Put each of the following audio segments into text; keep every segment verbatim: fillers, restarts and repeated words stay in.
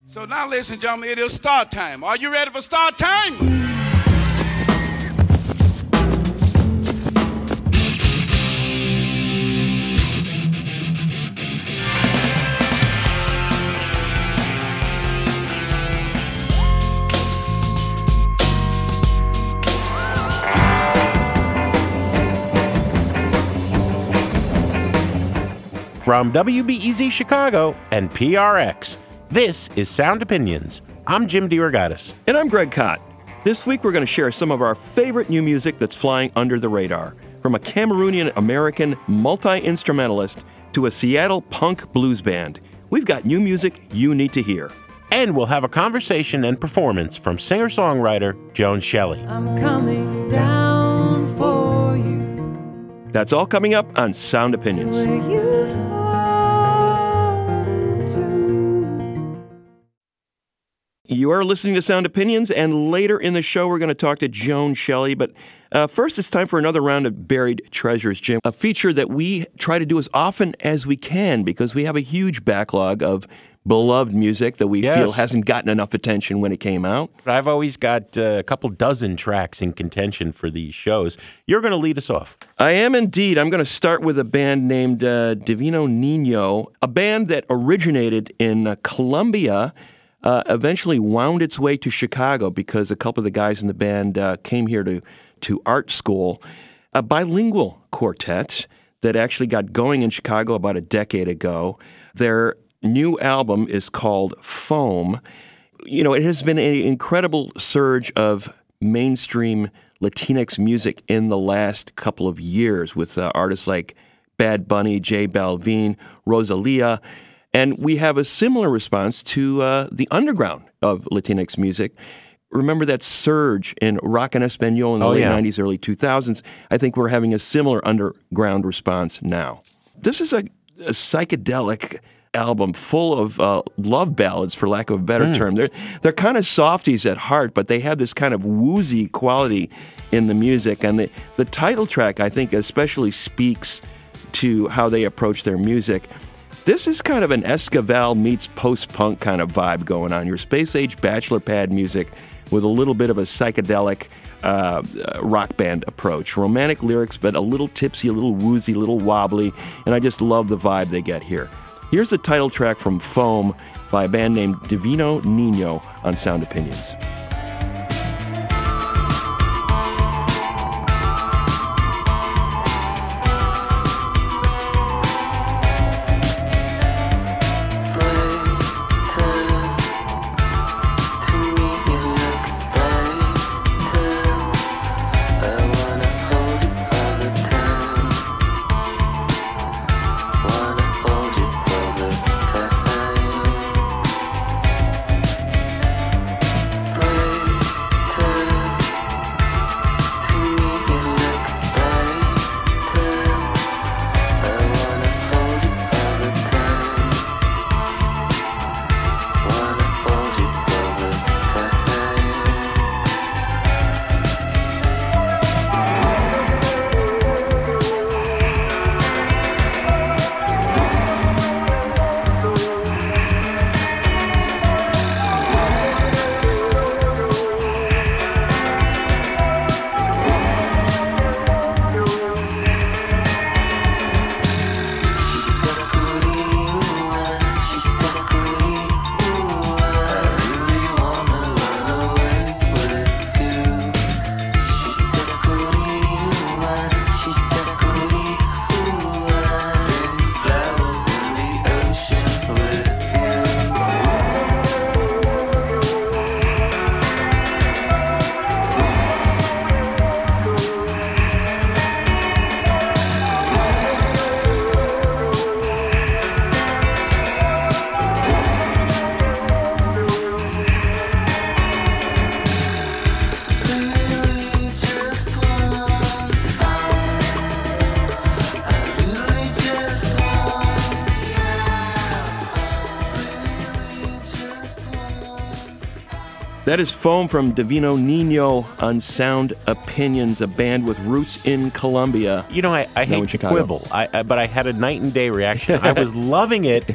So now, ladies and gentlemen, it is start time. Are you ready for start time? From W B E Z Chicago and P R X, this is Sound Opinions. I'm Jim DeRogatis. And I'm Greg Kot. This week we're going to share some of our favorite new music that's flying under the radar. From a Cameroonian-American multi-instrumentalist to a Seattle punk blues band, we've got new music you need to hear. And we'll have a conversation and performance from singer-songwriter Joan Shelley. I'm coming down for you. That's all coming up on Sound Opinions. Where you fall to. You are listening to Sound Opinions, and later in the show we're going to talk to Joan Shelley. But uh, first it's time for another round of Buried Treasures, Jim, a feature that we try to do as often as we can because we have a huge backlog of beloved music that we Yes. feel hasn't gotten enough attention when it came out. I've always got uh, a couple dozen tracks in contention for these shows. You're going to lead us off. I am indeed. I'm going to start with a band named uh, Divino Nino, a band that originated in uh, Colombia, uh, eventually wound its way to Chicago because a couple of the guys in the band uh, came here to, to art school. A bilingual quartet that actually got going in Chicago about a decade ago. Their new album is called Foam. You know, it has been an incredible surge of mainstream Latinx music in the last couple of years with uh, artists like Bad Bunny, J Balvin, Rosalia, and we have a similar response to uh, the underground of Latinx music. Remember that surge in rock and Espanol in the Oh, late yeah. nineties, early two thousands? I think we're having a similar underground response now. This is a, a psychedelic album full of uh, love ballads, for lack of a better Mm. term. They're they're kind of softies at heart, but they have this kind of woozy quality in the music. And the, the title track, I think, especially speaks to how they approach their music. This is kind of an Esquivel meets post-punk kind of vibe going on. Your space-age bachelor pad music with a little bit of a psychedelic uh, uh, rock band approach. Romantic lyrics, but a little tipsy, a little woozy, a little wobbly, and I just love the vibe they get here. Here's the title track from Foam by a band named Divino Nino on Sound Opinions. That is Foam from Divino Nino on Sound Opinions, a band with roots in Colombia. You know, I, I Now in hate to Chicago. quibble, I, I, but I had a night and day reaction. I was loving it Yeah.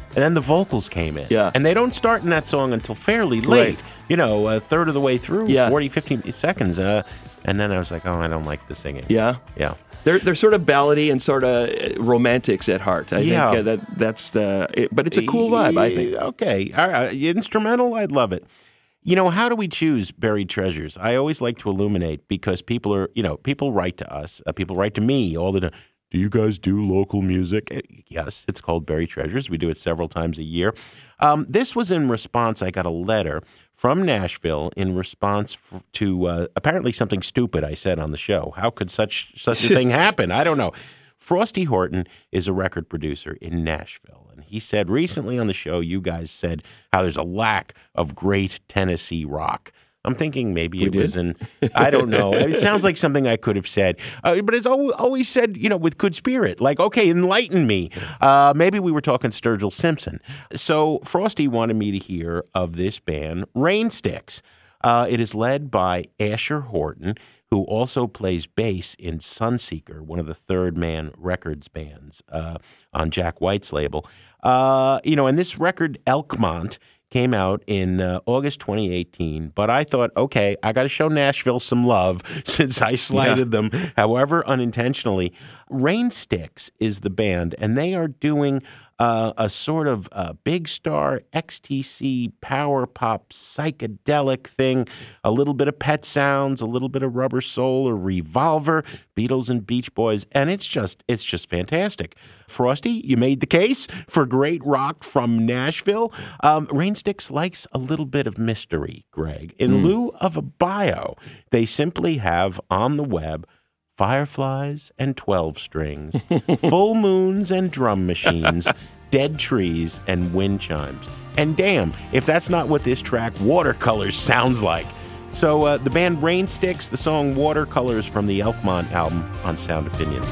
And then the vocals came in. Yeah. And they don't start in that song until fairly late. Right. You know, a third of the way through, Yeah. forty, fifty seconds. Uh, and then I was like, oh, I don't like the singing. Yeah. Yeah. They're they're sort of ballady and sort of romantics at heart. I Yeah. think uh, that that's the. It, but it's a cool vibe. I think. Okay. All right. Instrumental, I'd love it. You know, how do we choose buried treasures? I always like to illuminate because people are, you know, people write to us. Uh, people write to me all the time. Do you guys do local music? Uh, Yes, it's called Buried Treasures. We do it several times a year. Um, this was in response. I got a letter from Nashville in response f- to uh, apparently something stupid I said on the show. How could such such a thing happen? I don't know. Frosty Horton is a record producer in Nashville, and he said recently on the show, you guys said how there's a lack of great Tennessee rock. I'm thinking maybe it did? was in, I don't know. It sounds like something I could have said, uh, but it's al- always said, you know, with good spirit. Like, okay, enlighten me. Uh, maybe we were talking Sturgill Simpson. So Frosty wanted me to hear of this band, Rain Sticks. Uh, it is led by Asher Horton, who also plays bass in Sunseeker, one of the Third Man Records bands uh, on Jack White's label. Uh, you know, and this record, Elkmont, came out in uh, August twenty eighteen, but I thought, okay, I got to show Nashville some love since I slighted Yeah. them, however unintentionally. Rain Sticks is the band, and they are doing uh, a sort of uh, big star X T C power pop psychedelic thing, a little bit of Pet Sounds, a little bit of Rubber Soul or Revolver, Beatles and Beach Boys, and it's just it's just fantastic. Frosty, you made the case for great rock from Nashville. Um, Rain Sticks likes a little bit of mystery, Greg. In lieu of a bio, they simply have on the web fireflies and twelve strings, full moons and drum machines, dead trees and wind chimes. And damn, if that's not what this track Watercolors sounds like. So uh, the band Rain Sticks, the song Watercolors from the Elkmont album on Sound Opinions.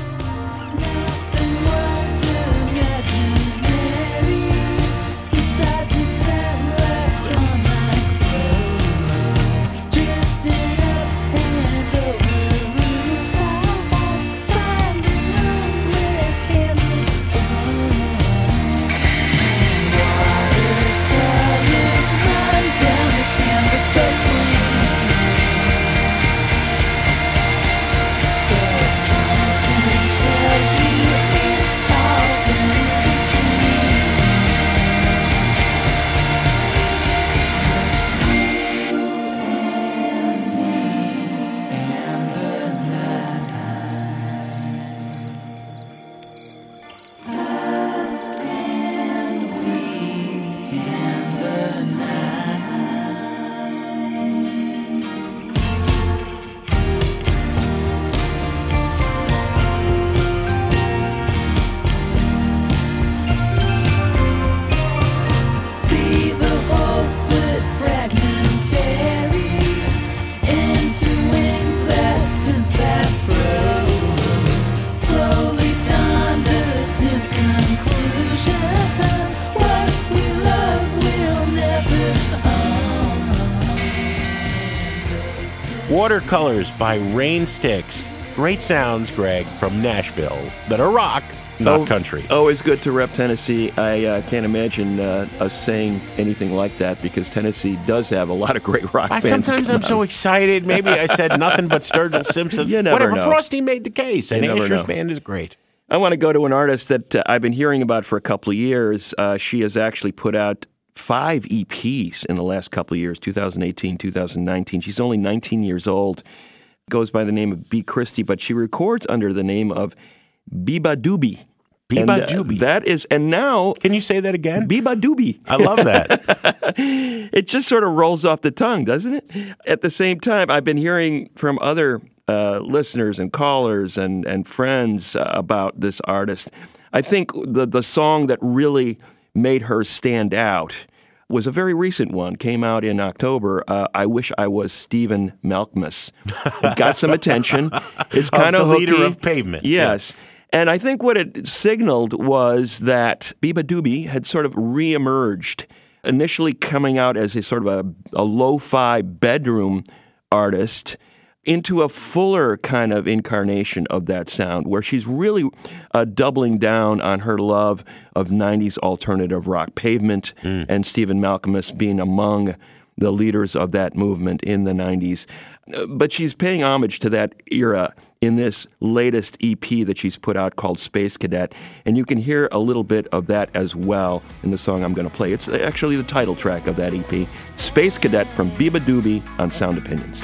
Watercolors by Rain Sticks. Great sounds, Greg, from Nashville that are rock, not Oh, country. Always good to rep Tennessee. I uh, can't imagine uh, us saying anything like that because Tennessee does have a lot of great rock I, bands. sometimes that come I'm so out. excited. Maybe I said nothing but Sturgill Simpson. You never Whatever. know. Frosty made the case, and You never Asher's know. band is great. I want to go to an artist that uh, I've been hearing about for a couple of years. Uh, she has actually put out five E Ps in the last couple of years, two thousand eighteen, two thousand nineteen. She's only nineteen years old, goes by the name of B. Christie, but she records under the name of Biba Doobie. Biba And, uh, Doobie. that is, and now Can you say that again? Biba Doobie. I love that. It just sort of rolls off the tongue, doesn't it? At the same time, I've been hearing from other uh, listeners and callers and, and friends uh, about this artist. I think the, the song that really made her stand out was a very recent one, came out in October. Uh, I Wish I Was Stephen Malkmus. It got some attention. It's kind Of of the leader hooky. of Pavement. Yes. And I think what it signaled was that Biba Doobie had sort of reemerged, initially coming out as a sort of a, a lo-fi bedroom artist. into a fuller kind of incarnation of that sound, where she's really uh, doubling down on her love of nineties alternative rock. Pavement mm. and Stephen Malkmus being among the leaders of that movement in the nineties. Uh, but she's paying homage to that era in this latest E P that she's put out called Space Cadet. And you can hear a little bit of that as well in the song I'm going to play. It's actually the title track of that E P, Space Cadet from Beabadoobee on Sound Opinions.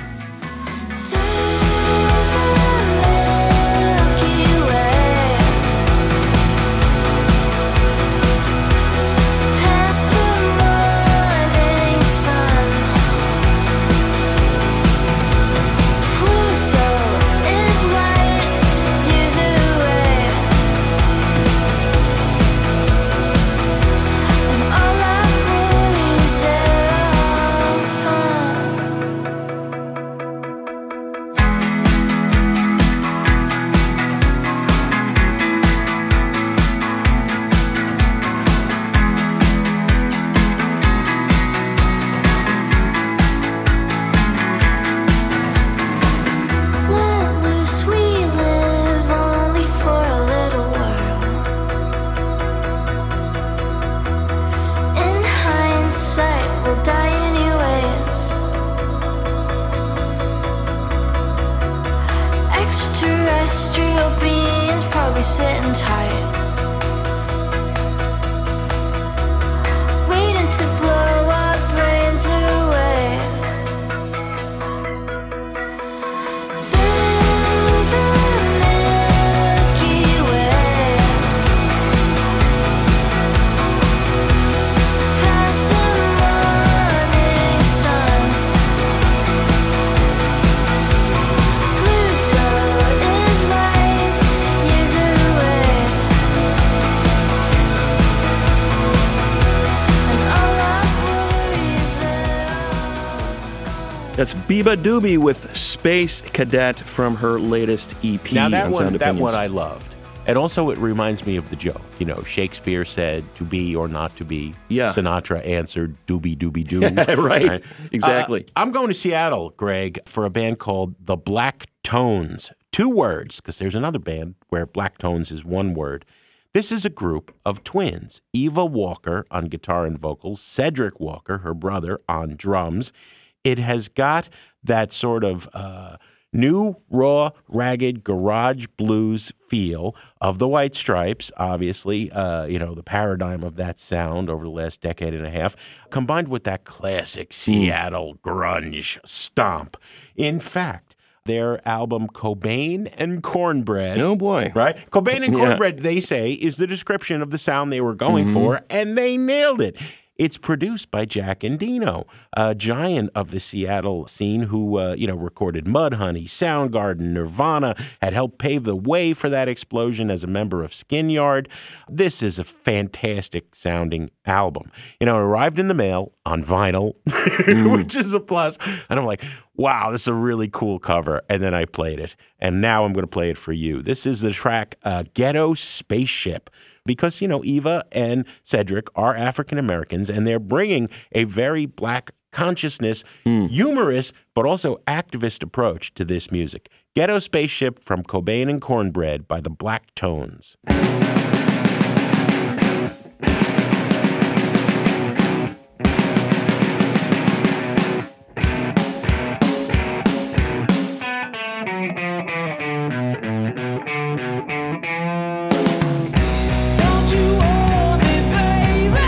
Extraterrestrial beings probably sitting tight, waiting to blow our brains away. Through the Milky Way, past the morning sun, Pluto is light years away, and all our worries, they're all gone. That's Beabadoobee with Space Cadet from her latest E P Now that on one, Sound that Opinions. one I loved. And also it reminds me of the joke. You know, Shakespeare said to be or not to be. Yeah. Sinatra answered doobie doobie doo. Right, exactly. Uh, I'm going to Seattle, Greg, for a band called the Black Tones. Two words, because there's another band where Black Tones is one word. This is a group of twins. Eva Walker on guitar and vocals, Cedric Walker, her brother, on drums. It has got that sort of uh, new, raw, ragged garage blues feel of the White Stripes, obviously, uh, you know, the paradigm of that sound over the last decade and a half, combined with that classic Seattle grunge stomp. In fact, their album Cobain and Cornbread, Oh, boy. right? Cobain and Yeah. Cornbread, they say, is the description of the sound they were going for, and they nailed it. It's produced by Jack Endino, a giant of the Seattle scene who, uh, you know, recorded Mudhoney, Soundgarden, Nirvana, had helped pave the way for that explosion as a member of Skin Yard. This is a fantastic sounding album. You know, it arrived in the mail on vinyl, which is a plus. And I'm like, wow, this is a really cool cover. And then I played it. And now I'm going to play it for you. This is the track uh, Ghetto Spaceship. Because, you know, Eva and Cedric are African Americans, and they're bringing a very black consciousness, humorous, but also activist approach to this music. Ghetto Spaceship from Cobain and Cornbread by the Black Tones. Don't you want me, baby?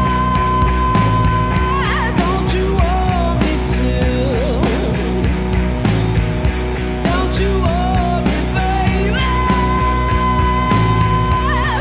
Don't you want me to? Don't you want me, baby?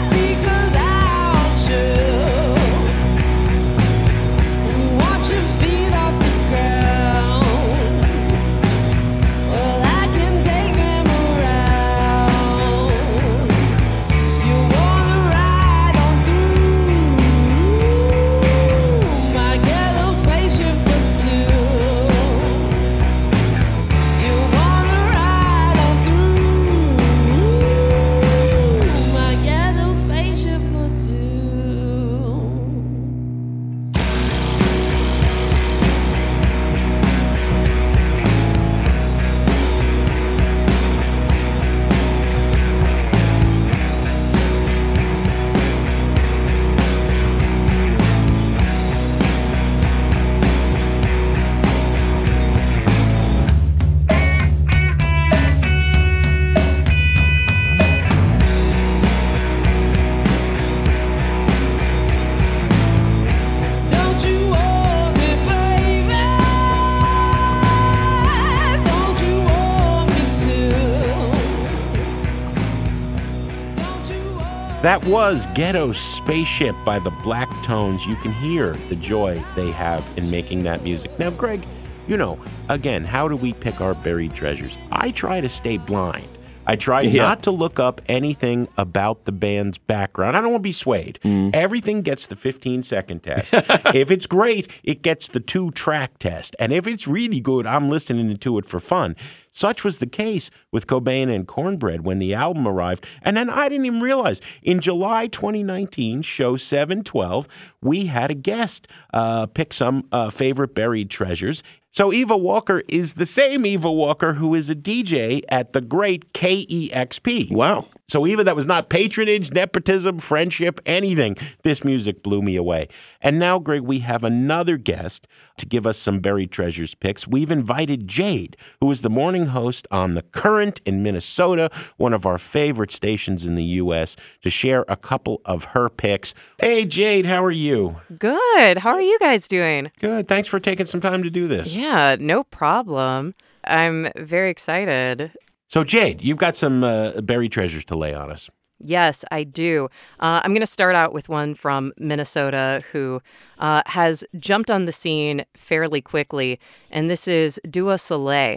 That was Ghetto Spaceship by the Black Tones. You can hear the joy they have in making that music. Now, Greg, you know, again, how do we pick our buried treasures? I try to stay blind. I try Yeah. not to look up anything about the band's background. I don't want to be swayed. Mm. Everything gets the fifteen-second test. If it's great, it gets the two-track test. And if it's really good, I'm listening to it for fun. Such was the case with Cobain and Cornbread when the album arrived. And then I didn't even realize. In July twenty nineteen, show seven twelve, we had a guest uh, pick some uh, favorite buried treasures. So Eva Walker is the same Eva Walker who is a D J at the great K E X P. Wow. So Eva, that was not patronage, nepotism, friendship, anything. This music blew me away. And now, Greg, we have another guest to give us some buried treasures picks. We've invited Jade, who is the morning host on The Current in Minnesota, one of our favorite stations in the U S, to share a couple of her picks. Hey, Jade, how are you? Good. How are you guys doing? Good. Thanks for taking some time to do this. Yeah, no problem. I'm very excited. So, Jade, you've got some uh, buried treasures to lay on us. Yes, I do. Uh, I'm going to start out with one from Minnesota who uh, has jumped on the scene fairly quickly, and this is Dua Soleil.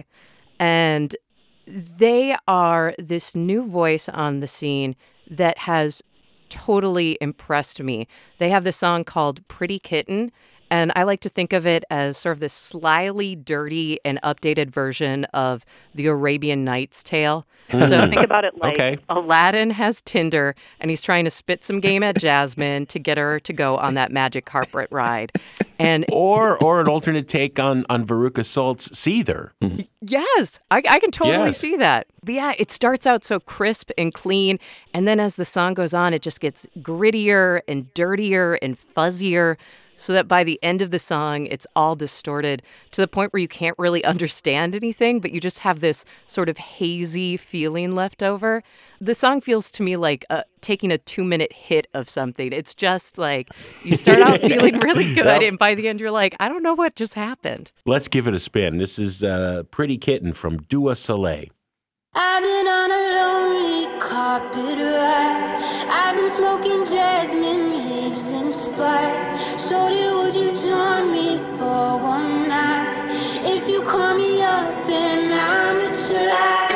And they are this new voice on the scene that has totally impressed me. They have this song called Pretty Kitten, and I like to think of it as sort of this slyly dirty and updated version of the Arabian Nights tale. So think about it like Okay. Aladdin has Tinder, and he's trying to spit some game at Jasmine to get her to go on that magic carpet ride. And Or or an alternate take on, on Veruca Salt's Seether. yes, I, I can totally Yes. see that. But yeah, it starts out so crisp and clean, and then as the song goes on, it just gets grittier and dirtier and fuzzier, so that by the end of the song, it's all distorted to the point where you can't really understand anything, but you just have this sort of hazy feeling left over. The song feels to me like uh, taking a two-minute hit of something. It's just like you start out feeling really good, Well- and by the end, you're like, I don't know what just happened. Let's give it a spin. This is uh, Pretty Kitten from Dua Soleil. I've been on a lonely carpet ride. I've been smoking jasmine leaves inspired. Shorty, would you join me for one night? If you call me up, then I'm a slide.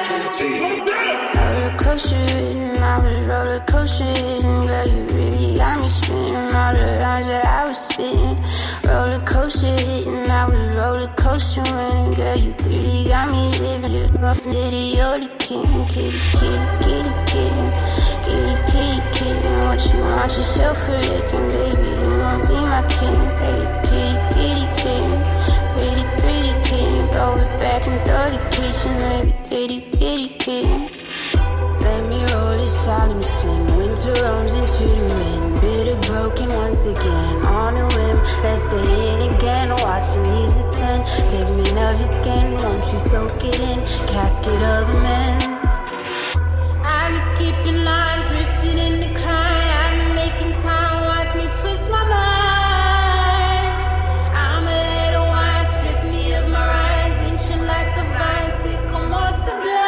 Roller coaster ridden, I was roller coaster ridden. Girl, you really got me spinning all the lines that I was spitting. Roller coaster hitting, I was roller coaster running. Girl, you really got me living just rough and ditty. You're the king, kitty, kitty, kitty, kitty, kitty, kitty, kitty. What you want yourself for licking, baby? You wanna be my king, baby? Kitty, kitty, kitty, pretty, pretty kitty. Roll it back and throw the kitchen, baby. Kitty, kitty, kitty. Let me roll this solemn sin. Winter roams into the wind. Bitter broken once again. On a whim, let's stay in again. Watch the leaves ascend. Pigment of your skin, won't you soak it in? Casket of amends. I was keeping lines drifting in decline. I've been making time, watch me twist my mind. I'm a little wine, strip me of my rhymes. Inching like a vine, sycamore sublime.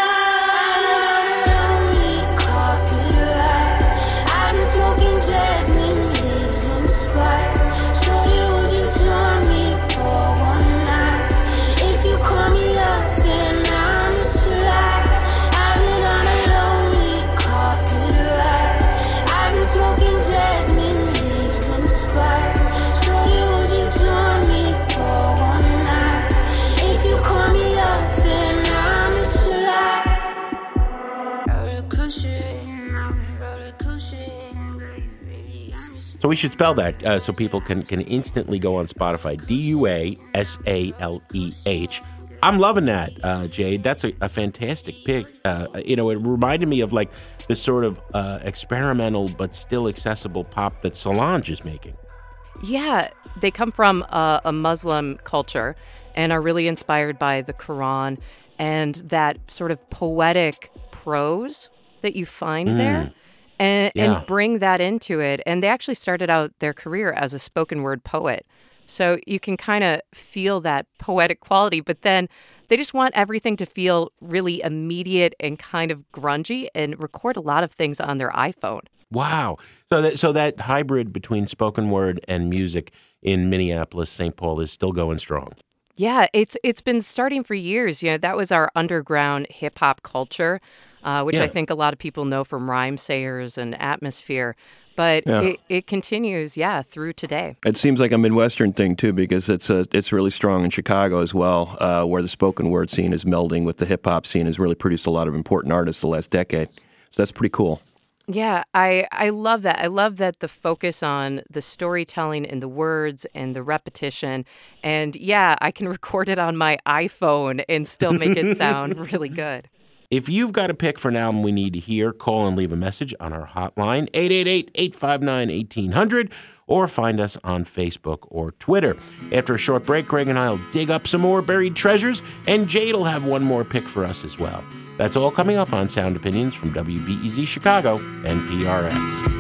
So we should spell that uh, so people can, can instantly go on Spotify. D U A S A L E H. I'm loving that, uh, Jade. That's a, a fantastic pick. Uh, you know, it reminded me of like this sort of uh, experimental but still accessible pop that Solange is making. Yeah, they come from a, a Muslim culture and are really inspired by the Quran and that sort of poetic prose that you find Mm. there. And, Yeah. and bring that into it. And they actually started out their career as a spoken word poet. So you can kind of feel that poetic quality. But then they just want everything to feel really immediate and kind of grungy and record a lot of things on their iPhone. Wow. So that so that hybrid between spoken word and music in Minneapolis, Saint Paul is still going strong. Yeah, it's it's been starting for years. You know, that was our underground hip hop culture, uh, which Yeah. I think a lot of people know from Rhyme Sayers and Atmosphere. But Yeah. it, it continues, yeah, through today. It seems like a Midwestern thing too, because it's a, it's really strong in Chicago as well, uh, where the spoken word scene is melding with the hip hop scene. Has really produced a lot of important artists the last decade. So that's pretty cool. Yeah, I, I love that. I love that the focus on the storytelling and the words and the repetition. And yeah, I can record it on my iPhone and still make it sound really good. If you've got a pick for an album we need to hear, call and leave a message on our hotline, eight eight eight, eight five nine, one eight hundred, or find us on Facebook or Twitter. After a short break, Greg and I will dig up some more buried treasures, and Jade will have one more pick for us as well. That's all coming up on Sound Opinions from W B E Z Chicago and P R X.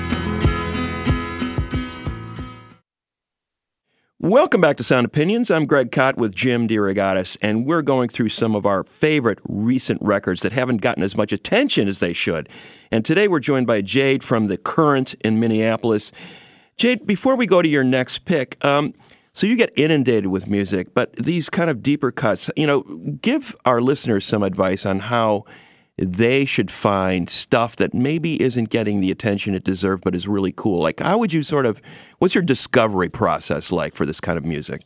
Welcome back to Sound Opinions. I'm Greg Kot with Jim DeRogatis, and we're going through some of our favorite recent records that haven't gotten as much attention as they should. And today we're joined by Jade from The Current in Minneapolis. Jade, before we go to your next pick, um, so you get inundated with music, but these kind of deeper cuts, you know, give our listeners some advice on how they should find stuff that maybe isn't getting the attention it deserves, but is really cool. Like, how would you sort of, what's your discovery process like for this kind of music?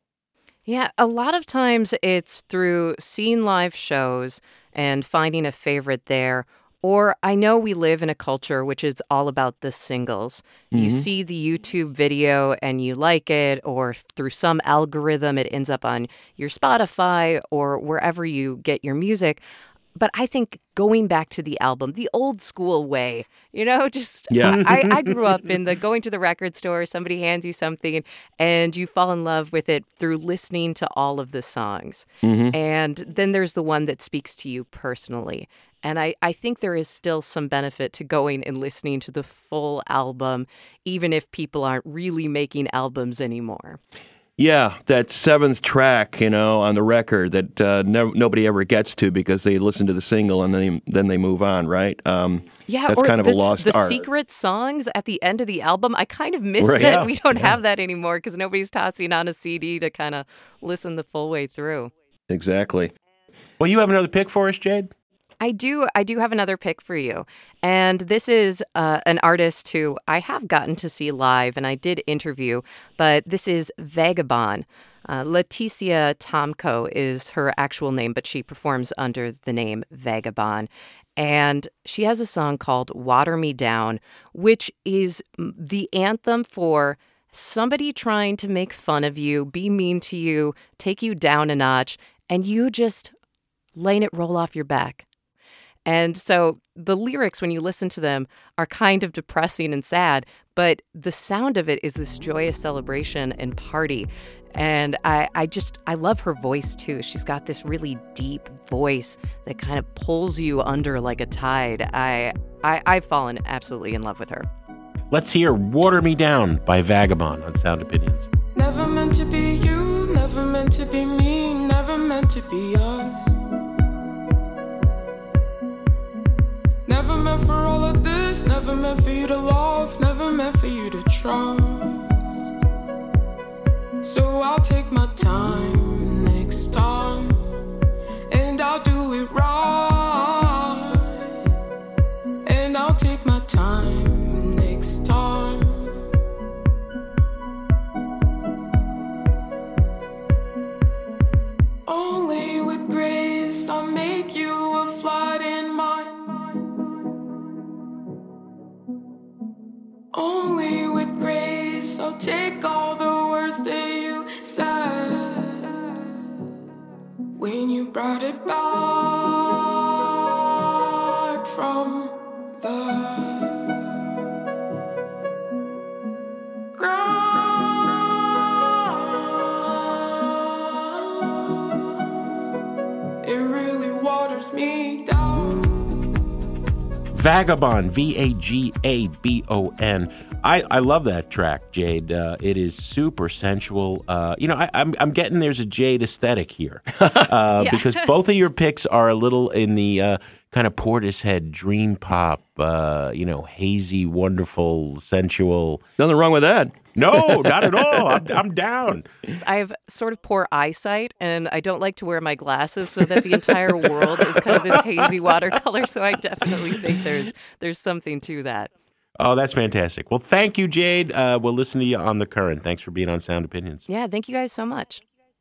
Yeah, a lot of times it's through seeing live shows and finding a favorite there. Or I know we live in a culture which is all about the singles. You Mm-hmm. see the YouTube video and you like it, or through some algorithm it ends up on your Spotify or wherever you get your music. But I think going back to the album, the old school way, you know, just Yeah. I, I grew up in the going to the record store, somebody hands you something and you fall in love with it through listening to all of the songs. Mm-hmm. And then there's the one that speaks to you personally. And I, I think there is still some benefit to going and listening to the full album, even if people aren't really making albums anymore. Yeah, that seventh track, you know, on the record that uh, no, nobody ever gets to because they listen to the single and then then they move on, right? Um, Yeah, that's or kind of the, a lost the art. secret songs at the end of the album. I kind of miss Right, that. yeah, We don't yeah. have that anymore because nobody's tossing on a C D to kind of listen the full way through. Exactly. Well, you have another pick for us, Jade? I do. I do have another pick for you. And this is uh, an artist who I have gotten to see live and I did interview, but this is Vagabond. Uh, Leticia Tomko is her actual name, but she performs under the name Vagabond. And she has a song called Water Me Down, which is the anthem for somebody trying to make fun of you, be mean to you, take you down a notch, and you just letting it roll off your back. And so the lyrics, when you listen to them, are kind of depressing and sad, but the sound of it is this joyous celebration and party. And I, I just, I love her voice too. She's got this really deep voice that kind of pulls you under like a tide. I, I, I've fallen absolutely in love with her. Let's hear Water Me Down by Vagabond on Sound Opinions. Never meant to be you, never meant to be me, never meant to be us. Never meant for all of this, never meant for you to love, never meant for you to trust. So I'll take my time next time, and I'll do it right. And I'll take my time next time. Only with grace I'll make you a flight in mine. Only with grace I'll take all the words that you said when you brought it back from the ground. It really waters me down. Vagabond, V A G A B O N. I, I love that track, Jade. Uh, it is super sensual. Uh, you know, I, I'm I'm getting there's a Jade aesthetic here uh, Yeah. because both of your picks are a little in the uh, kind of Portishead dream pop, uh, you know, hazy, wonderful, sensual. Nothing wrong with that. No, not at all. I'm, I'm down. I have sort of poor eyesight, and I don't like to wear my glasses so that the entire world is kind of this hazy watercolor. So I definitely think there's there's something to that. Oh, that's fantastic. Well, thank you, Jade. Uh, we'll listen to you on The Current. Thanks for being on Sound Opinions. Yeah, thank you guys so much.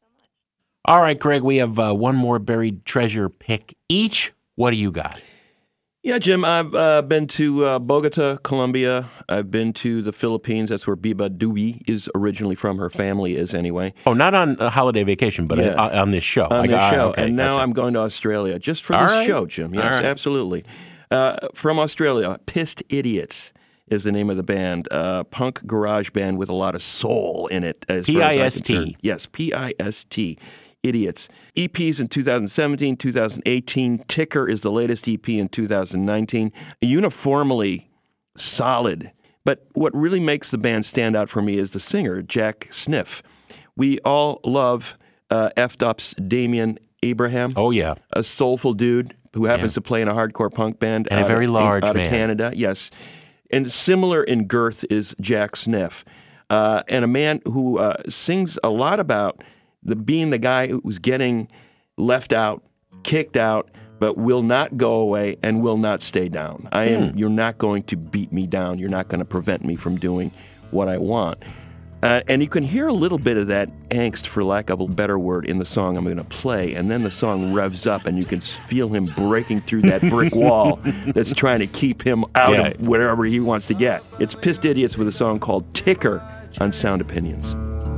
All right, Greg, we have uh, one more buried treasure pick each. What do you got? Yeah, Jim, I've uh, been to uh, Bogota, Colombia. I've been to the Philippines. That's where Biba Dewey is originally from. Her family is anyway. Oh, not on a holiday vacation, but Yeah. uh, on this show. On I this got- show. okay, and now gotcha. I'm going to Australia just for All this right. show, Jim. Yes, All right. absolutely. Uh, from Australia, Pissed Idiots is the name of the band. Uh, punk garage band with a lot of soul in it. as far as I P I S T. can turn. Yes, P I S T. Idiots. E Ps in two thousand seventeen, two thousand eighteen. Ticker is the latest E P in two thousand nineteen. Uniformly solid. But what really makes the band stand out for me is the singer, Jack Sniff. We all love uh, F'd Up's Damien Abraham, Oh, yeah. a soulful dude who happens Yeah. to play in a hardcore punk band. And a out very of, large out man. of Canada, yes. And similar in girth is Jack Sniff. Uh, and a man who uh, sings a lot about the being the guy who's getting left out, kicked out, but will not go away and will not stay down. I am. Hmm. You're not going to beat me down. You're not going to prevent me from doing what I want. Uh, and you can hear a little bit of that angst, for lack of a better word, in the song I'm going to play. And then the song revs up, and you can feel him breaking through that brick wall that's trying to keep him out Yeah. of wherever he wants to get. It's Pissed Idiots with a song called Ticker on Sound Opinions.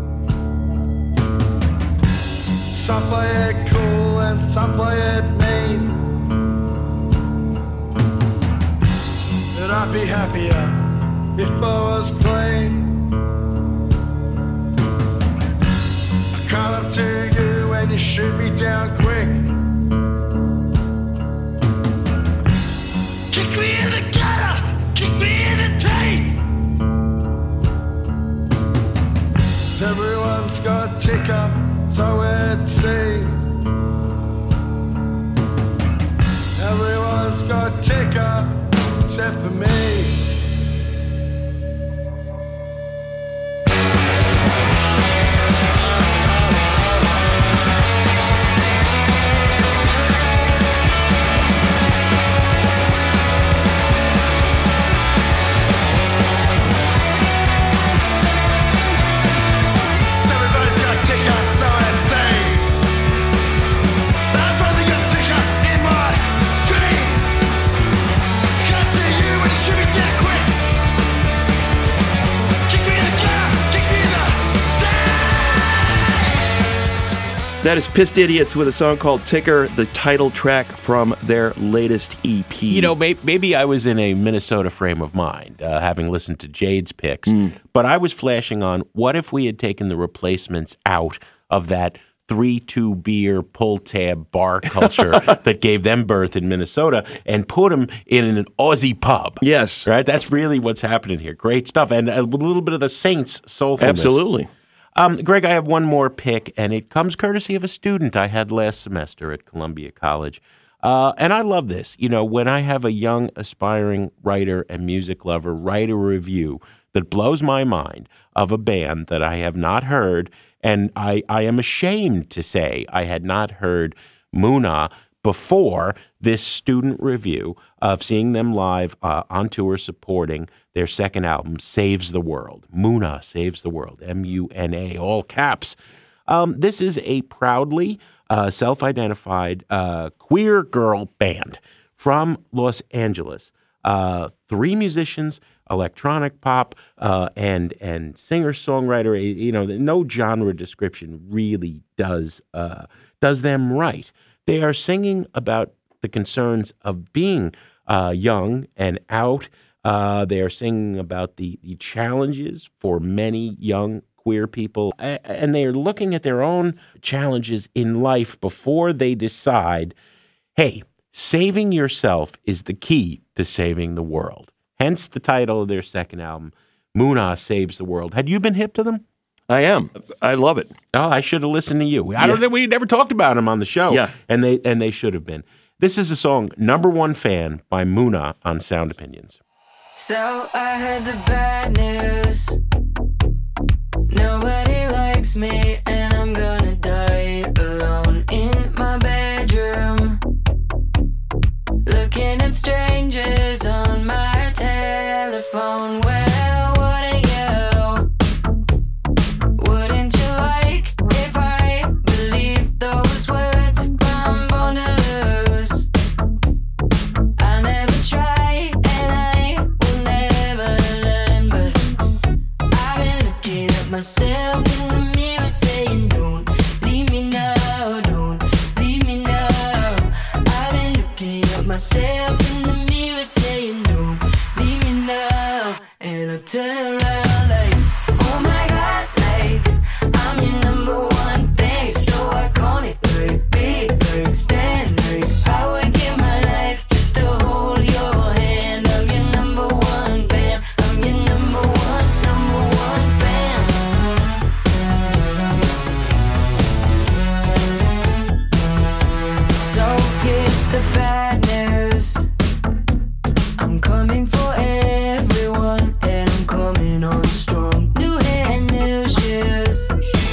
Some play it cool and some play it mean. And I'd be happier if I was clean. I come up to you and you shoot me down quick. Kick me in the gutter, kick me in the teeth. Everyone's got ticker, so it seems. Everyone's got ticker, except for me. Everybody's got ticker, so it seems. I've only got ticker in my dreams. Cut to you and you shoot me down quick. Kick me in the gutter, kick me in the That is Pissed Idiots with a song called Ticker, the title track from their latest E P. You know, may- maybe I was in a Minnesota frame of mind, uh, having listened to Jade's picks, Hmm. but I was flashing on, what if we had taken the Replacements out of that three two beer pull tab bar culture that gave them birth in Minnesota and put them in an Aussie pub? Yes. Right? That's really what's happening here. Great stuff. And a little bit of the Saints soulfulness. Absolutely. Um, Greg, I have one more pick, and it comes courtesy of a student I had last semester at Columbia College. Uh, and I love this. You know, when I have a young, aspiring writer and music lover write a review that blows my mind of a band that I have not heard, and I, I am ashamed to say I had not heard Muna before this student review of seeing them live uh, on tour supporting their second album, Saves the World. Muna Saves the World, M U N A, all caps. Um, this is a proudly uh, self-identified uh, queer girl band from Los Angeles. Uh, three musicians, electronic pop, uh, and and singer-songwriter. You know, no genre description really does uh, does them right. They are singing about the concerns of being uh, young and out. Uh, they are singing about the, the challenges for many young queer people, a- and they are looking at their own challenges in life before they decide, hey, Saving yourself is the key to saving the world. Hence the title of their second album, Muna Saves the World. Had you been hip to them? I am. I love it. Oh, I should have listened to you. I don't Yeah. think we never talked about them on the show. Yeah. And they and they should have been. This is a song, Number One Fan by Muna on Sound Opinions. So I heard the bad news. Nobody likes me, and I'm gonna die alone in my bedroom, looking at strangers on my telephone. Well, wouldn't you? Wouldn't you like if I believed those words? I'm born to lose. I never try, and I will never learn. But I've been looking at myself in the mirror, saying, "Don't leave me now, don't leave me now." I've been looking at myself in the mirror, saying, "Don't leave me now." And I turn around like, oh my God, like I'm your number one thing, so iconic, like big, like stand, like I would give my life just to hold your hand. I'm your number one fan. I'm your number one, number one fan. So here's the bad news. I'm coming for everyone, and I'm coming on strong. New hair and new shoes.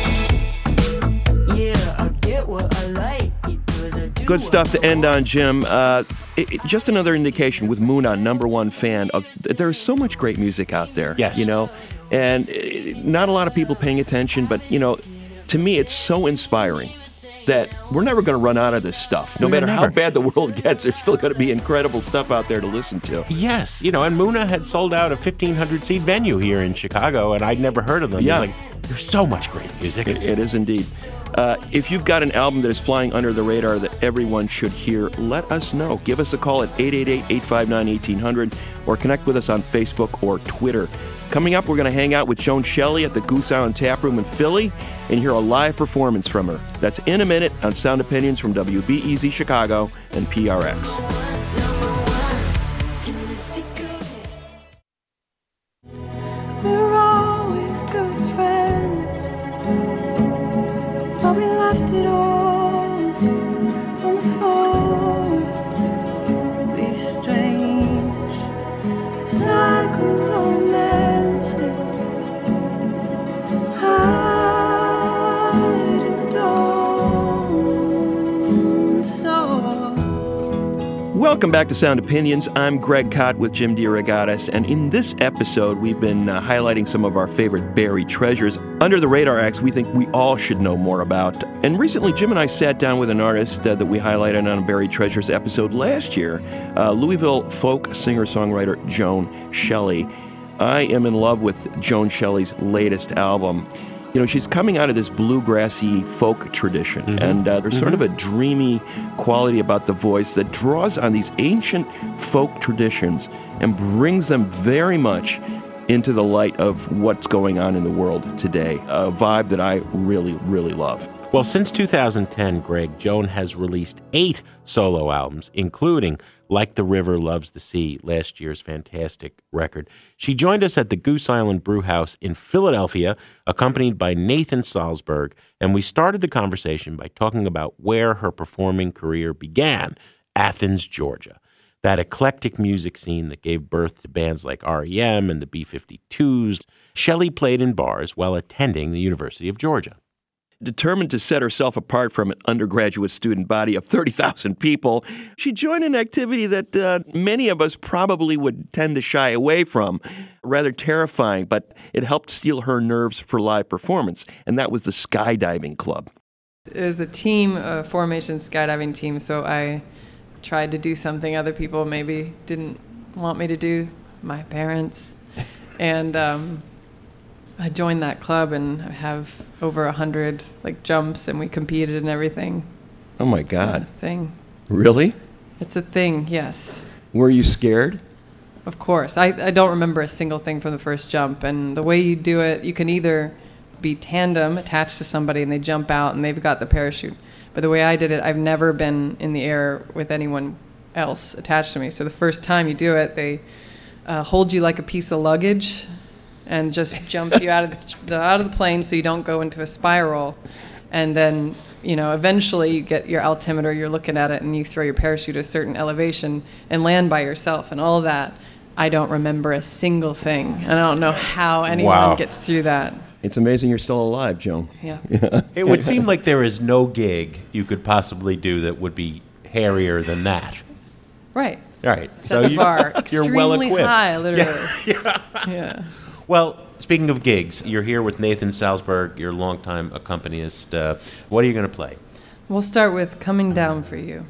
Yeah, I get what I like because I do. Good stuff to end on, Jim. Uh, it, it- just another indication with Muna, number one fan, of there's so much great music out there. Yes. You know, and uh, not a lot of people paying attention, but, you know, to me, it's so inspiring that we're never going to run out of this stuff. No We're matter how never. bad the world gets, there's still going to be incredible stuff out there to listen to. Yes, you know, and Muna had sold out a fifteen hundred seat venue here in Chicago, and I'd never heard of them. Yeah. It's like, there's so much great music. It, it is indeed. Uh, if you've got an album that is flying under the radar that everyone should hear, let us know. Give us a call at eight eight eight, eight five nine, one eight hundred or connect with us on Facebook or Twitter. Coming up, we're going to hang out with Joan Shelley at the Goose Island Tap Room in Philly and hear a live performance from her. That's in a minute on Sound Opinions from W B E Z Chicago and P R X. We're always good friends, but we left it all on the floor. These strange cycle romances hide in the dawn. So Welcome back to Sound Opinions. I'm Greg Cott with Jim DeRogatis, and in this episode, we've been uh, highlighting some of our favorite buried treasures, under the radar acts we think we all should know more about. And recently, Jim and I sat down with an artist uh, that we highlighted on a Buried Treasures episode last year, uh, Louisville folk singer-songwriter Joan Shelley. I am in love with Joan Shelley's latest album. You know, she's coming out of this bluegrassy folk tradition, Mm-hmm. and uh, there's sort of a dreamy quality about the voice that draws on these ancient folk traditions and brings them very much into the light of what's going on in the world today, a vibe that I really, really love. Well, since two thousand ten, Greg, Joan has released eight solo albums, including Like the River Loves the Sea, last year's fantastic record. She joined us at the Goose Island Brew House in Philadelphia, accompanied by Nathan Salzberg, and we started the conversation by talking about where her performing career began, Athens, Georgia. That eclectic music scene that gave birth to bands like R E M and the B fifty-twos. Shelley played in bars while attending the University of Georgia. Determined to set herself apart from an undergraduate student body of thirty thousand people, she joined an activity that uh, many of us probably would tend to shy away from. Rather terrifying, but it helped steel her nerves for live performance, and that was the skydiving club. It was a team, a formation skydiving team, so I tried to do something other people maybe didn't want me to do, my parents. And um, I joined that club and I have over a hundred like jumps, and we competed and everything. Oh my It's a God. thing. Really? It's a thing, yes. Were you scared? Of course. I, I don't remember a single thing from the first jump. And the way you do it, you can either be tandem, attached to somebody, and they jump out and they've got the parachute. But the way I did it, I've never been in the air with anyone else attached to me. So the first time you do it, they uh, hold you like a piece of luggage and just jump you out of the out of the plane so you don't go into a spiral. And then, you know, eventually you get your altimeter, you're looking at it, and you throw your parachute at a certain elevation and land by yourself. And all of that, I don't remember a single thing. And I don't know how anyone Wow. gets through that. It's amazing you're still alive, Joan. Yeah. It would seem like there is no gig you could possibly do that would be hairier than that. Right. All right. Set the you- bar you're extremely well equipped. high, literally. Yeah. Yeah. Well, speaking of gigs, you're here with Nathan Salzberg, your longtime accompanist. Uh, what are you going to play? We'll start with Coming Down for You.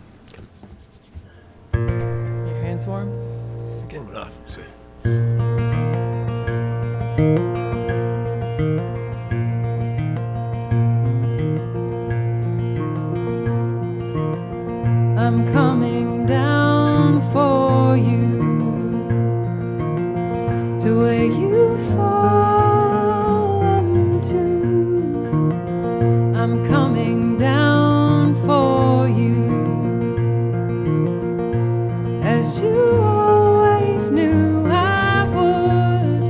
Your hands warm? Warm enough. See. I'm coming down for you to where you fallen to. I'm coming down for you as you always knew I would.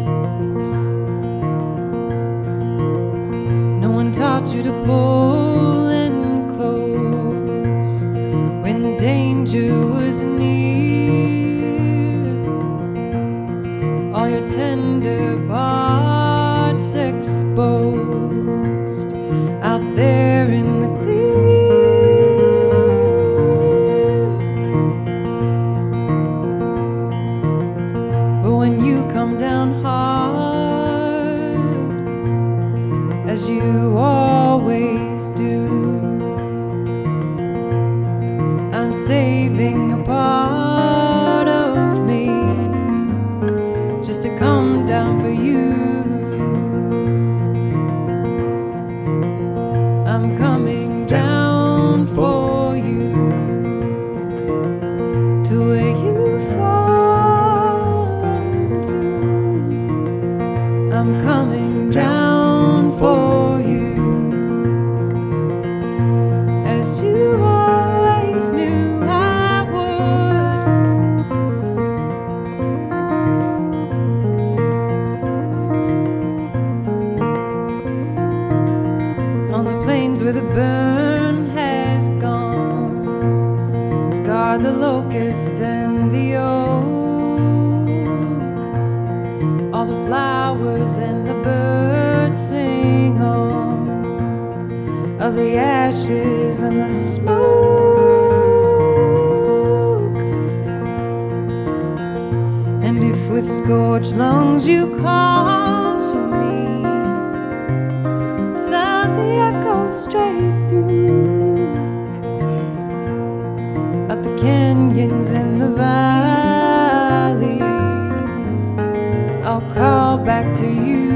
No one taught you to pull in close when danger was near. All your tender parts exposed out there in the clear. But when you come down hard, as you always do, I'm saving a part of me just to come down for you. I'm coming down for you to where you've fallen to. I'm coming down for you as you always knew I would. On the plains where the burn has gone, scarred the locust and the oak, all the flowers and the birds sing on of the ashes and the smoke. And if with scorched lungs you call to me, sound the echo straight through up the canyons and the valleys, I'll call back to you.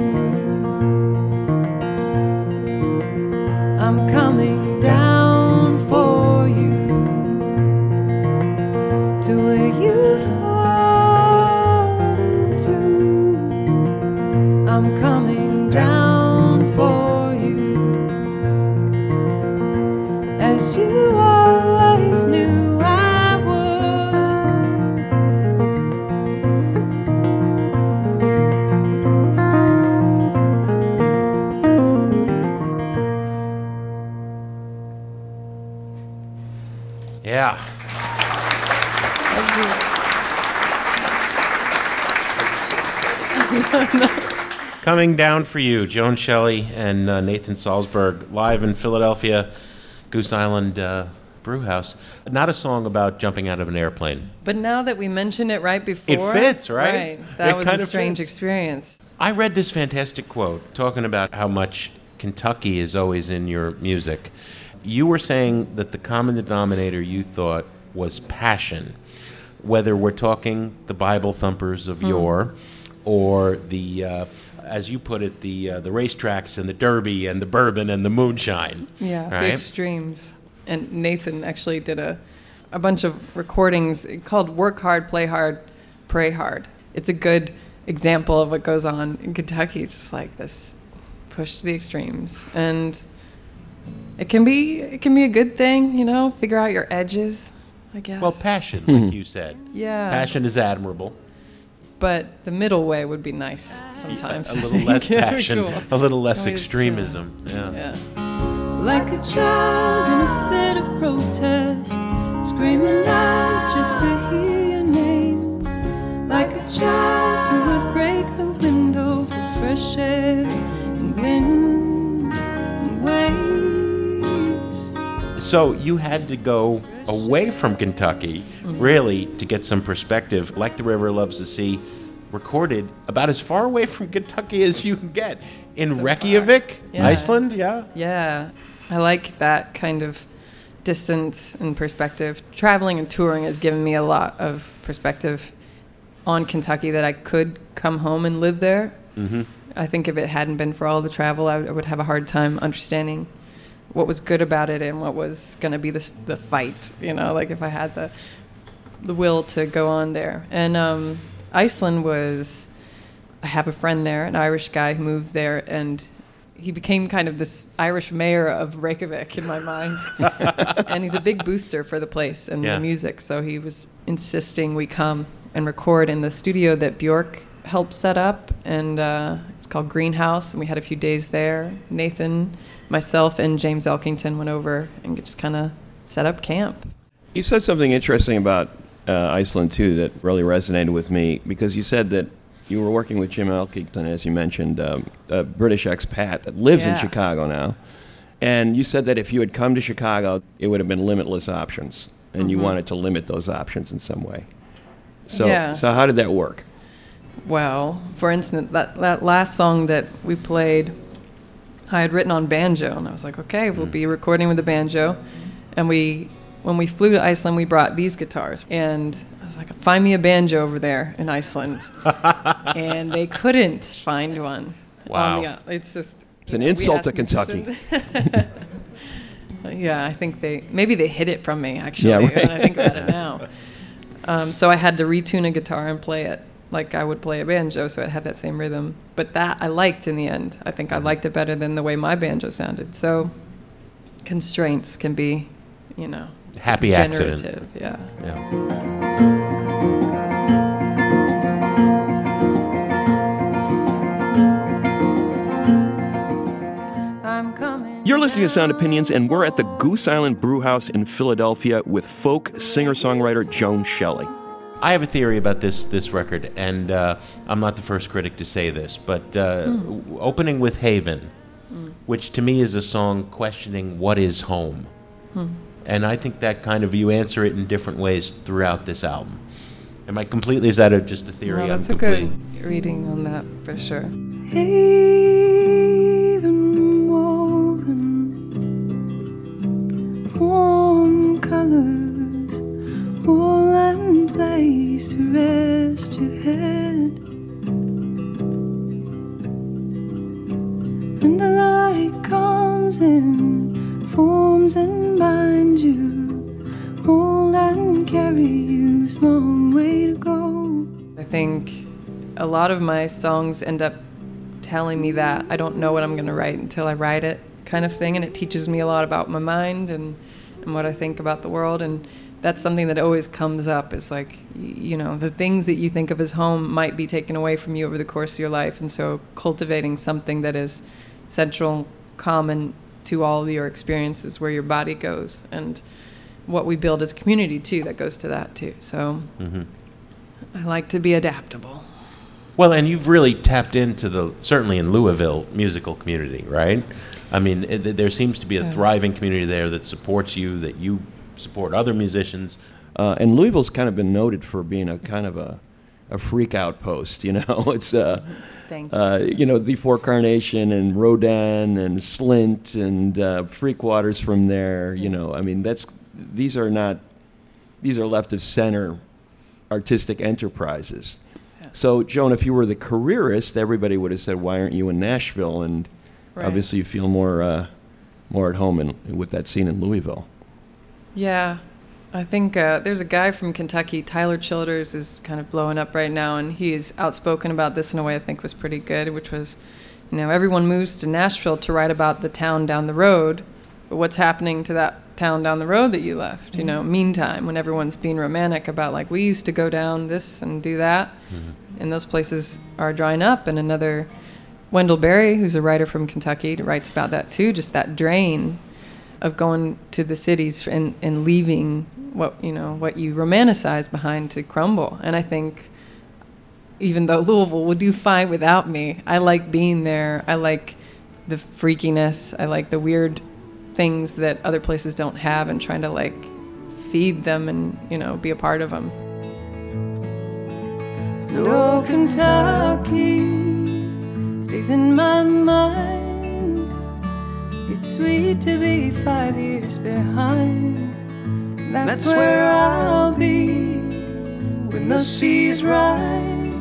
I'm coming down for you to where you've fallen to. I'm coming down for you as you always knew I Yeah. Coming down for you, Joan Shelley and uh, Nathan Salzberg, live in Philadelphia, Goose Island uh, Brewhouse. Not a song about jumping out of an airplane. But now that we mentioned it right before, It fits, right? Right, that It was kind a of strange fits. experience. I read this fantastic quote talking about how much Kentucky is always in your music. You were saying that the common denominator you thought was passion, whether we're talking the Bible thumpers of yore or the, uh, as you put it, the uh, the racetracks and the Derby and the bourbon and the moonshine. Yeah, the right? extremes. And Nathan actually did a, a bunch of recordings called Work Hard, Play Hard, Pray Hard. It's a good example of what goes on in Kentucky, just like this push to the extremes. And it can be it can be a good thing, you know, figure out your edges. I guess. Well, passion, like you said. Yeah. Passion is admirable. But the middle way would be nice sometimes. A little less Yeah, passion, cool. a little less Always, extremism. uh, Yeah. Yeah. Like a child in a fit of protest, screaming out just to hear your name. Like a child who would break the window for fresh air and wind and waves. So you had to go away from Kentucky, really, to get some perspective. Like the River Loves the Sea, recorded about as far away from Kentucky as you can get. In So Reykjavik, far. Yeah. Iceland, yeah? Yeah. I like that kind of distance and perspective. Traveling and touring has given me a lot of perspective on Kentucky that I could come home and live there. Mm-hmm. I think if it hadn't been for all the travel, I would, I would have a hard time understanding what was good about it and what was going to be the, the fight, you know, like if I had the the will to go on there. And um, Iceland was, I have a friend there, an Irish guy who moved there, and he became kind of this Irish mayor of Reykjavik in my mind. And he's a big booster for the place and Yeah. the music, so he was insisting we come and record in the studio that Bjork helped set up, and uh, it's called Greenhouse, and we had a few days there. Nathan, myself, and James Elkington went over and just kind of set up camp. You said something interesting about uh, Iceland, too, that really resonated with me, because you said that you were working with Jim Elkington, as you mentioned, um, a British expat that lives in Yeah. Chicago now. And you said that if you had come to Chicago, it would have been limitless options, and you wanted to limit those options in some way. So, Yeah. so how did that work? Well, for instance, that, that last song that we played, I had written on banjo, and I was like, okay, we'll be recording with the banjo. And we, when we flew to Iceland, we brought these guitars. And I was like, find me a banjo over there in Iceland. And they couldn't find one. Wow. On the, it's just... It's an you know, we insult to asked Kentucky. musicians- Yeah, I think they, maybe they hid it from me, actually, Yeah, right. when I think about it now. Um, so I had to retune a guitar and play it like I would play a banjo, so it had that same rhythm. But that I liked in the end. I think I liked it better than the way my banjo sounded. So constraints can be, you know, Happy accident. generative. Yeah. Yeah. I'm coming. You're listening to Sound Opinions, and we're at the Goose Island Brewhouse in Philadelphia with folk singer-songwriter Joan Shelley. I have a theory about this this record, and uh, I'm not the first critic to say this, but uh, Hmm. opening with Haven, which to me is a song questioning what is home. Hmm. And I think that kind of, you answer it in different ways throughout this album. Am I completely, is that a, just a theory? Well, that's I'm a completely, good reading on that for sure. Haven woven, warm colors, wool and place to rest your head. And the light comes in, forms and binds you, hold and carry you this long way to go. I think a lot of my songs end up telling me that I don't know what I'm going to write until I write it, kind of thing. And it teaches me a lot about my mind and, and what I think about the world. And that's something that always comes up is like, y- you know, the things that you think of as home might be taken away from you over the course of your life. And so cultivating something that is central, common to all your experiences, where your body goes, and what we build as a community, too, that goes to that, too. So Mhm. I like to be adaptable. Well, and you've really tapped into the, certainly in Louisville, musical community, right? I mean, it, there seems to be a Yeah. thriving community there that supports you, that you support other musicians. Uh, and Louisville's kind of been noted for being a kind of a, a freak outpost, you know. It's, uh, Thank you. uh, you know, the Four Carnation and Rodin and Slint and uh, Freakwaters from there, you know. I mean, that's these are not, these are left of center artistic enterprises. Yeah. So, Joan, if you were the careerist, everybody would have said, why aren't you in Nashville? And Right. obviously you feel more uh, more at home in, with that scene in Louisville. Yeah, I think uh, there's a guy from Kentucky, Tyler Childers, is kind of blowing up right now, and he's outspoken about this in a way I think was pretty good, which was, you know, everyone moves to Nashville to write about the town down the road, but what's happening to that town down the road that you left, you know, meantime, when everyone's being romantic about, like, we used to go down this and do that, mm-hmm. and those places are drying up. And another, Wendell Berry, who's a writer from Kentucky, writes about that too, just that drain of going to the cities and, and leaving what, you know, what you romanticize behind to crumble. And I think even though Louisville would do fine without me, I like being there. I like the freakiness. I like the weird things that other places don't have, and trying to like feed them and, you know, be a part of them. No, Kentucky stays in my mind. It's sweet to be five years behind. That's, That's where I'll be when the seas rise,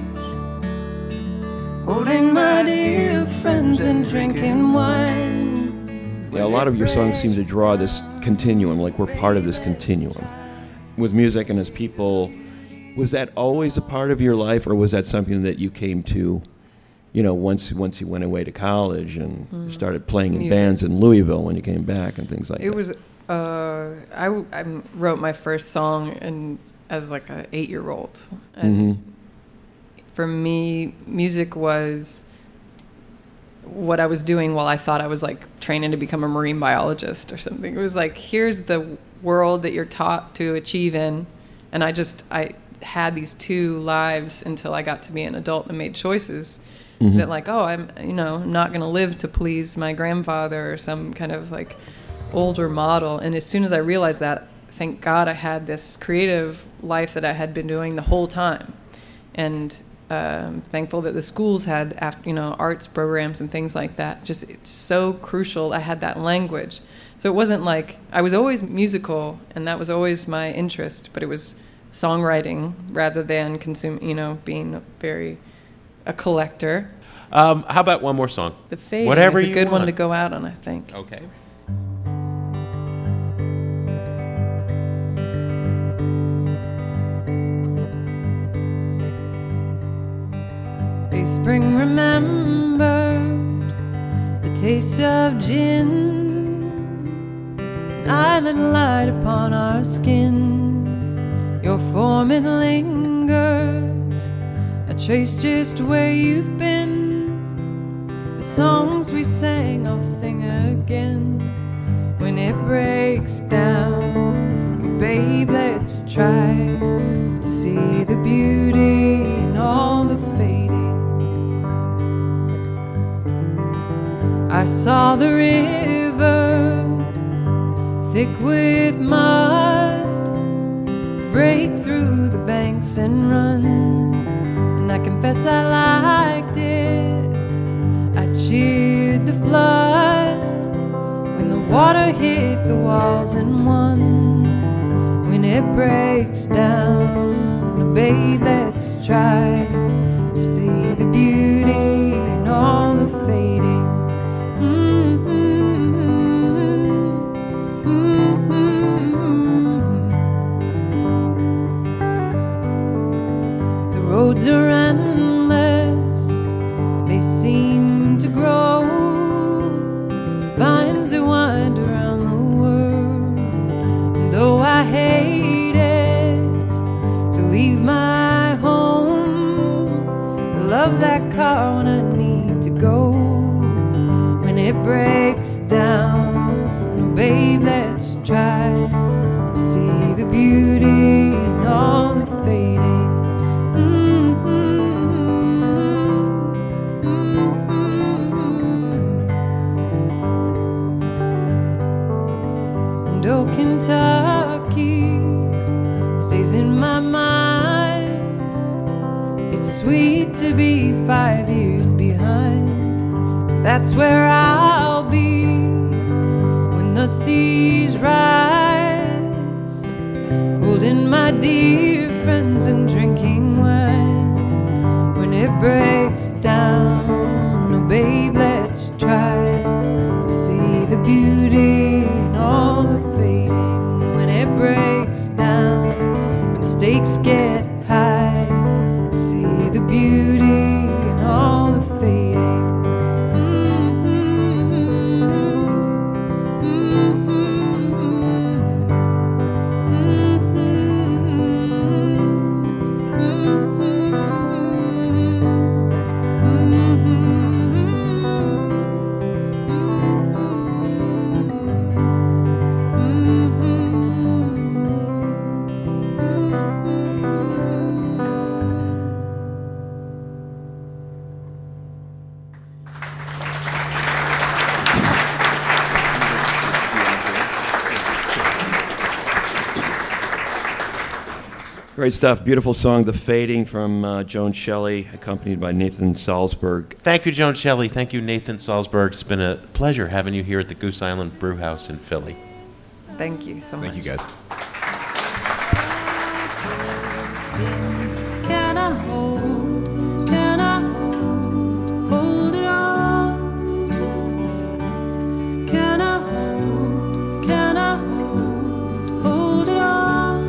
holding my dear friends and drinking wine. Yeah, a lot of your songs seem to draw this continuum, like we're part of this continuum. With music and as people, was that always a part of your life, or was that something that you came to, you know, once once you went away to college and mm. started playing in music. Bands in Louisville when you came back and things like it that? It was, uh, I, I wrote my first song in, as like an eight-year-old. And mm-hmm. for me, music was what I was doing while I thought I was like training to become a marine biologist or something. It was like, here's the world that you're taught to achieve in. And I just, I had these two lives until I got to be an adult and made choices mm-hmm. that like, oh, I'm, you know, I'm not going to live to please my grandfather or some kind of like older model. And as soon as I realized that, thank God I had this creative life that I had been doing the whole time. And Um, thankful that the schools had, after, you know, arts programs and things like that. Just, it's so crucial. I had that language. So it wasn't like, I was always musical, and that was always my interest, but it was songwriting rather than consume, you know, being very a collector. Um, how about one more song? The Fading Whatever is a good want. one to go out on, I think. Okay. Spring remembered the taste of gin, an island light upon our skin. Your form it lingers, I trace just where you've been. The songs we sang I'll sing again. When it breaks down, babe, let's try to see the beauty in all the fading. I saw the river, thick with mud, break through the banks and run. And I confess I liked it. I cheered the flood when the water hit the walls and won. When it breaks down, babe, let's try to see the beauty in all the fading. Roads are endless, they seem to grow, vines that wind around the world. And though I hate it to leave my home, I love that car when I need to go. When it breaks down, babe, let's try to see the beauty in all the fading. Oh, Kentucky stays in my mind. It's sweet to be five years behind. That's where I'll be when the seas rise, holding my dear friends and drinking wine. When it breaks down, oh babe, let's try to see the beauty in all the fading. When it breaks down, when stakes get high, to see the beauty in all the fading. Mm-hmm. Mm-hmm. Great stuff. Beautiful song, The Fading, from uh, Joan Shelley, accompanied by Nathan Salzberg. Thank you, Joan Shelley. Thank you, Nathan Salzberg. It's been a pleasure having you here at the Goose Island Brew House in Philly. Thank you so much. Thank you, guys. Can I hold, can I hold, hold it on? Can I hold, can I hold, hold it on?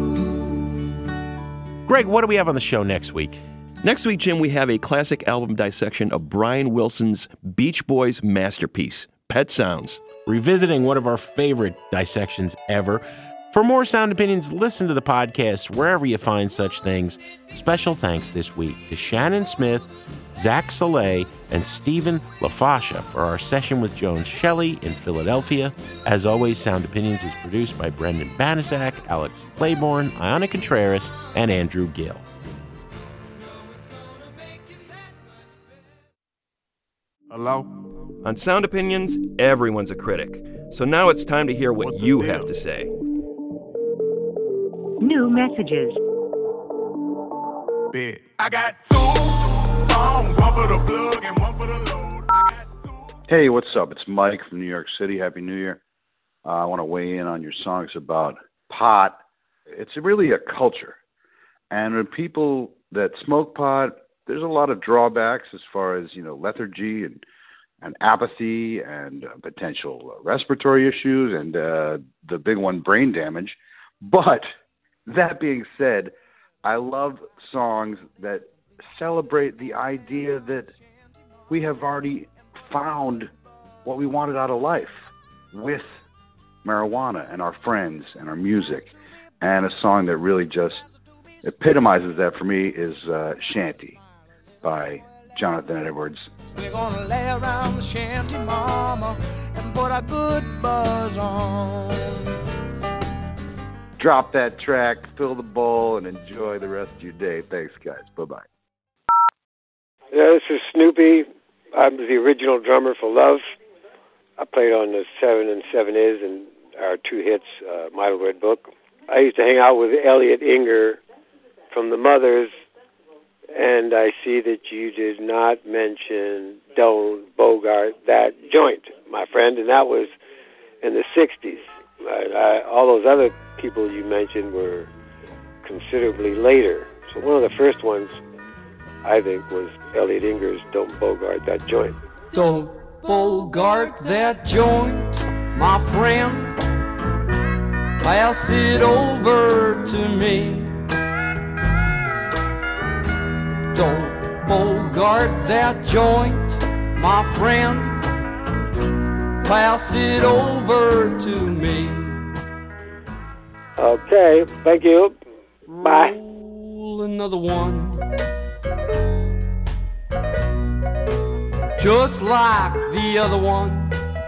Greg, what do we have on the show next week? Next week, Jim, we have a classic album dissection of Brian Wilson's Beach Boys masterpiece, Pet Sounds. Revisiting one of our favorite dissections ever. For more Sound Opinions, listen to the podcast wherever you find such things. Special thanks this week to Shannon Smith, Zach Soleil, and Stephen LaFascia for our session with Joan Shelley in Philadelphia. As always, Sound Opinions is produced by Brendan Banasak, Alex Claiborne, Iona Contreras, and Andrew Gill. Hello? On Sound Opinions, everyone's a critic. So now it's time to hear what, what you deal? have to say. New messages. Bit. I got two phones, one for the plug and one for the load. I got two. Hey, what's up? It's Mike from New York City. Happy New Year. Uh, I want to weigh in on your songs about pot. It's really a culture. And when people that smoke pot, there's a lot of drawbacks as far as, you know, lethargy and, and apathy and uh, potential uh, respiratory issues and uh, the big one, brain damage. But that being said, I love songs that celebrate the idea that we have already found what we wanted out of life with marijuana and our friends and our music. And a song that really just epitomizes that for me is uh, Shanty by Jonathan Edwards. We're gonna lay around the shanty, mama, and put a good buzz on. Drop that track, fill the bowl, and enjoy the rest of your day. Thanks, guys. Bye-bye. Yeah, this is Snoopy. I'm the original drummer for Love. I played on the Seven and Seven Is and our two hits, uh, My Little Red Book. I used to hang out with Elliot Inger from The Mothers, and I see that you did not mention Don't Bogart That Joint, my friend, and that was in the sixties. I, I, all those other people you mentioned were considerably later. So one of the first ones, I think, was Elliot Inger's Don't Bogart That Joint. Don't bogart that joint, my friend. Pass it over to me. Don't bogart that joint, my friend. Pass it over to me. Okay, thank you. Bye. Roll another one. Just like the other one.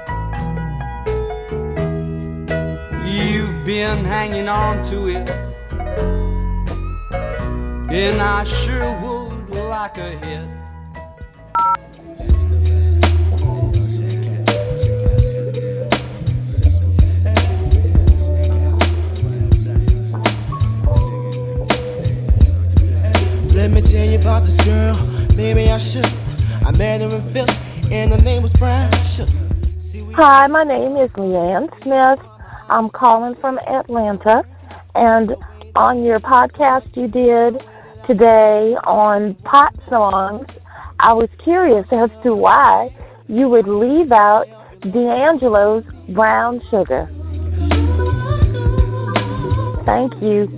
You've been hanging on to it, and I sure would like a hit. Let me tell you about this girl, maybe I should. I met her in Philly, and her name was Brian. Hi, my name is Leanne Smith. I'm calling from Atlanta, and on your podcast you did today on pot songs, I was curious as to why you would leave out D'Angelo's Brown Sugar. Thank you.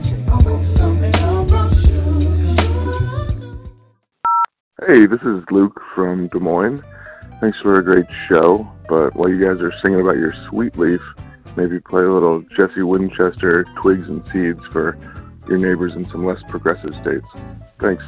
Hey, this is Luke from Des Moines. Thanks for a great show, but while you guys are singing about your sweet leaf, maybe play a little Jesse Winchester, Twigs and Seeds for your neighbors in some less progressive states. Thanks.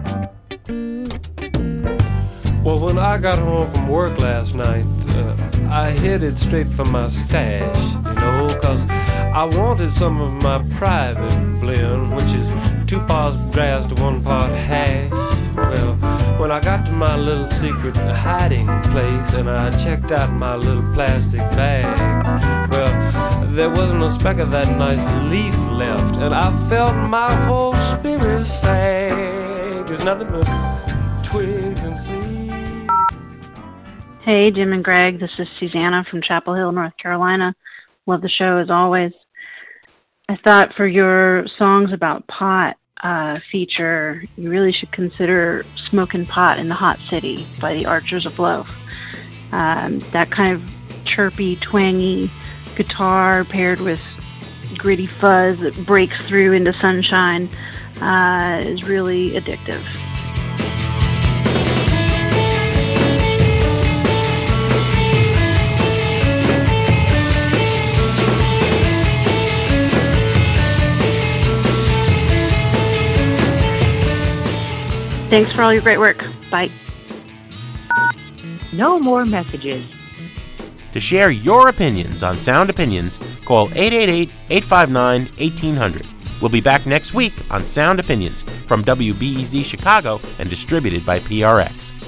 Well, when I got home from work last night, uh, I headed straight for my stash, you know, because I wanted some of my private blend, which is two parts grass to one part hash. Well, when I got to my little secret hiding place and I checked out my little plastic bag, well, there wasn't a speck of that nice leaf left, and I felt my whole spirit sag. There's nothing but twigs and seeds. Hey, Jim and Greg, this is Susanna from Chapel Hill, North Carolina. Love the show as always. I thought for your songs about pot uh, feature, you really should consider Smokin' Pot in the Hot City by the Archers of Loaf. Um, that kind of chirpy, twangy guitar paired with gritty fuzz that breaks through into sunshine uh, is really addictive. Thanks for all your great work. Bye. No more messages. To share your opinions on Sound Opinions, call eight eight eight, eight five nine, eighteen hundred. We'll be back next week on Sound Opinions from W B E Z Chicago and distributed by P R X.